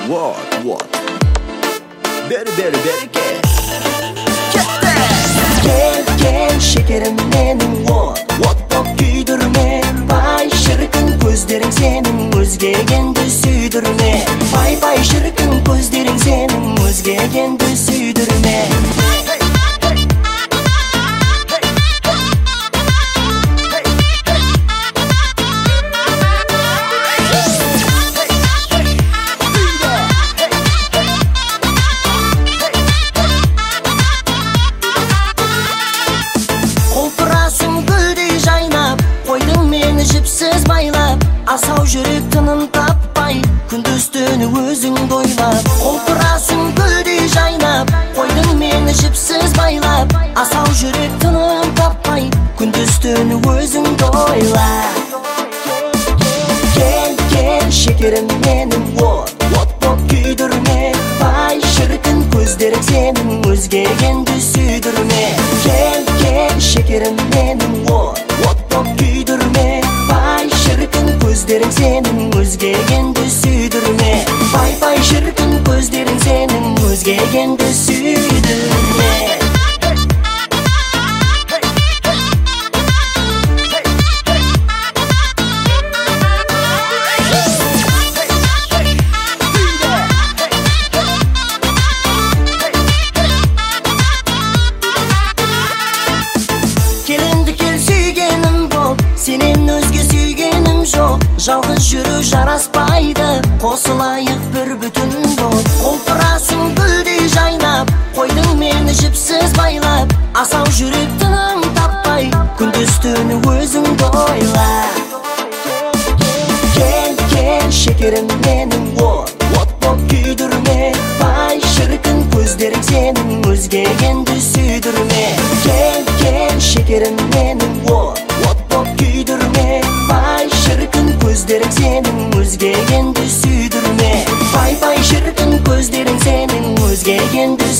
What? Beri gel. Gel şekerim benim What güydürme Vay şırkın gözlerin senin Özgegendi süydürme Vay şırkın gözlerin senin Özgegendi süydürme Jipsiz baylap Asau жүрек тынын таппай Күндіз-түні өзің дойлап Қолпырасың гүлдей жайнап Қойдың мені жіпсіз байлап Асау жүрек тынын таппай Күндіз-түні өзің дойлап Кел шекерім менің What күйдірме Бай шіркін көздерің сенің Өзгергенді сүйдірме Кел шекерім менің What күйдірме şırkın gözlerin senin Özgegendi süydürme Vay şırkın gözlerin senin Özgegendi süydürme Kelindi kel sүйгенім бол Senin özge sүйгенім жоқ Жалғыз жүру жараспайды Қосылайық бір бүтін бол Қолпырасың гүлдей жайнап Қойдың мені жіпсіз байлап Асау жүрек тыным таппай Күндіз-түні өзің дойлап Кел шекерім менің What күйдірме Бай шіркін көздерің сенің Өзгегенді сүйдірме Кел шекерім менің What күйдірме Бай шіркін көздерің сенің Өзгегенді сүйдірме Бай шіркін көздерің сенің Өзгегенді